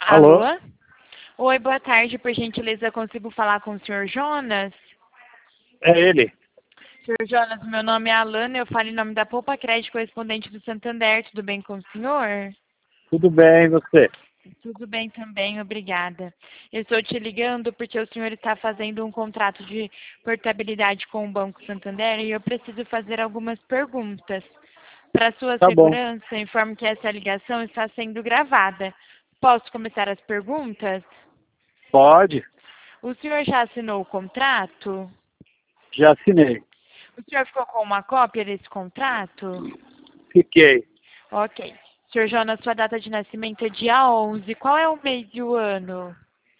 Alô? Alô? Oi, boa tarde. Por gentileza, consigo falar com o senhor Jonas? É ele. Senhor Jonas, meu nome é Alana, eu falo em nome da Poupa Crédito, correspondente do Santander. Tudo bem com o senhor? Tudo bem, e você? Tudo bem também, obrigada. Eu estou te ligando porque o senhor está fazendo um contrato de portabilidade com o Banco Santander e eu preciso fazer algumas perguntas. Para sua Tá bom. segurança, informo que essa ligação está sendo gravada. Posso começar as perguntas? Pode? O senhor já assinou o contrato? Já assinei. O senhor ficou com uma cópia desse contrato? Fiquei. Ok. Senhor Jonas, sua data de nascimento é dia 11. Qual é o mês e o ano?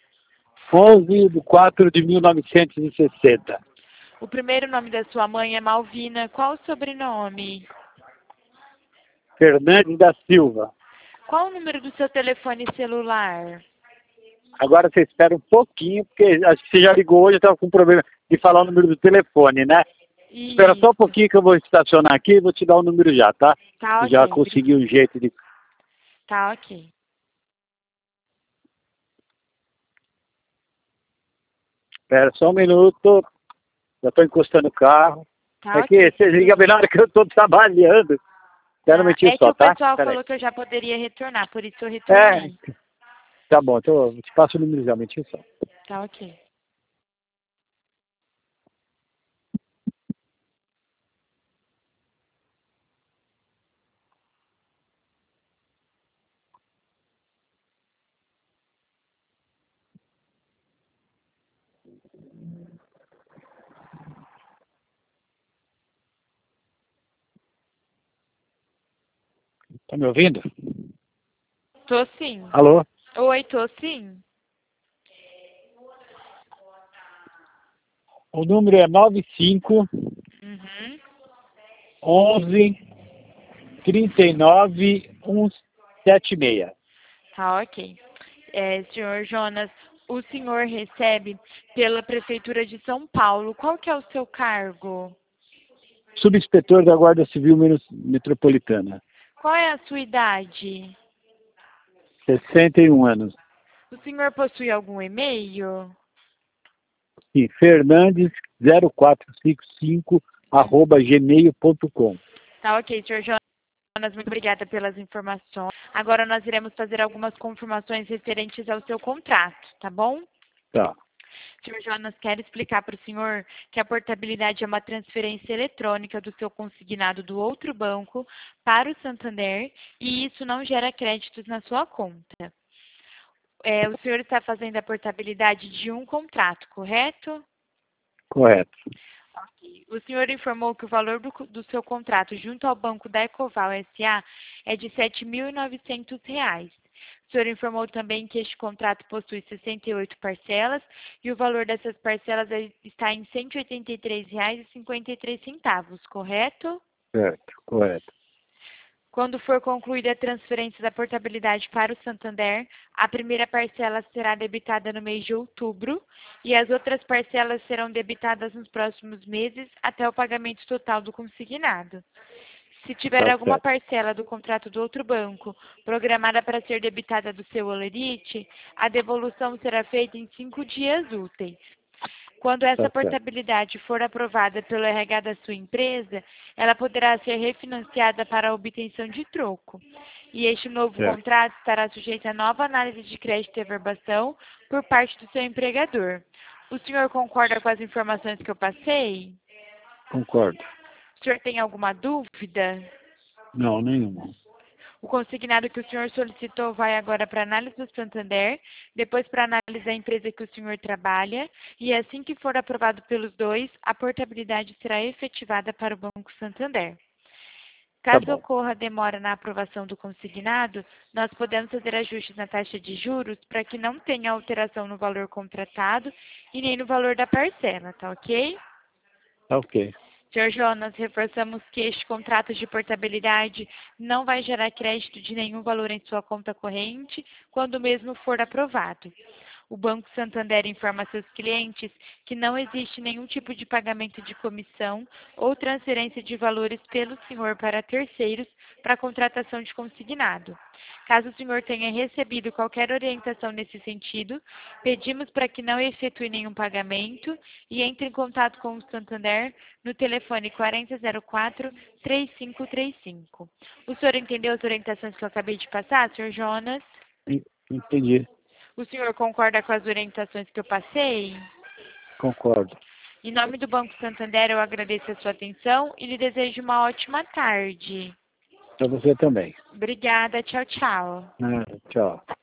11/4/1960. O primeiro nome da sua mãe é Malvina. Qual o sobrenome? Fernandes da Silva. Qual o número do seu telefone celular? Agora você espera um pouquinho, porque acho que você já ligou hoje, eu estava com problema de falar o número do telefone, né? Espera só um Isso. pouquinho que eu vou estacionar aqui e vou te dar o número já, tá? Tá Já ok. consegui um jeito de... Tá ok. Espera só um minuto. Já estou encostando o carro. Tá É que ok. você liga bem na hora que eu estou trabalhando. Espera um Ah, minutinho é que só, o tá? pessoal Espera aí. falou que eu já poderia retornar, por isso eu É, retornei. tá bom, então eu te passo o número já, um minutinho só. Tá ok. Tá me ouvindo? Tô sim. Alô? Oi, tô sim. O número é 95 Uhum. 11 39 176. Tá ok. Senhor Jonas, o senhor recebe pela Prefeitura de São Paulo. Qual que é o seu cargo? Subinspetor da Guarda Civil Metropolitana. Qual é a sua idade? 61 anos. O senhor possui algum e-mail? Sim, Fernandes 0455 @gmail.com. Tá ok, senhor Jonas, muito obrigada pelas informações. Agora nós iremos fazer algumas confirmações referentes ao seu contrato, tá bom? Tá. Senhor Jonas, quero explicar para o senhor que a portabilidade é uma transferência eletrônica do seu consignado do outro banco para o Santander e isso não gera créditos na sua conta. O senhor está fazendo a portabilidade de um contrato, correto? Correto. Ok. O senhor informou que o valor do seu contrato junto ao Banco da Ecoval S.A. é de R$ 7.900. O senhor informou também que este contrato possui 68 parcelas e o valor dessas parcelas está em R$ 183,53, correto? Certo, correto. Quando for concluída a transferência da portabilidade para o Santander, a primeira parcela será debitada no mês de outubro e as outras parcelas serão debitadas nos próximos meses até o pagamento total do consignado. Se tiver Tá alguma certo. parcela do contrato do outro banco programada para ser debitada do seu Olerite, a devolução será feita em 5 dias úteis. Quando essa Tá certo. portabilidade for aprovada pelo RH da sua empresa, ela poderá ser refinanciada para a obtenção de troco. E este novo Certo. contrato estará sujeito a nova análise de crédito e averbação por parte do seu empregador. O senhor concorda com as informações que eu passei? Concordo. O senhor tem alguma dúvida? Não, nenhuma. O consignado que o senhor solicitou vai agora para análise do Santander, depois para análise da empresa que o senhor trabalha, e assim que for aprovado pelos dois, a portabilidade será efetivada para o Banco Santander. Tá Caso bom. ocorra demora na aprovação do consignado, nós podemos fazer ajustes na taxa de juros para que não tenha alteração no valor contratado e nem no valor da parcela, tá ok? Tá ok. Senhor Jonas, reforçamos que este contrato de portabilidade não vai gerar crédito de nenhum valor em sua conta corrente quando o mesmo for aprovado. O Banco Santander informa a seus clientes que não existe nenhum tipo de pagamento de comissão ou transferência de valores pelo senhor para terceiros para contratação de consignado. Caso o senhor tenha recebido qualquer orientação nesse sentido, pedimos para que não efetue nenhum pagamento e entre em contato com o Santander no telefone 4004-3535. O senhor entendeu as orientações que eu acabei de passar, senhor Jonas? Entendi, O senhor concorda com as orientações que eu passei? concordo. Em nome do Banco Santander, eu agradeço a sua atenção e lhe desejo uma ótima tarde. Para você também. Obrigada, tchau, tchau. Tchau.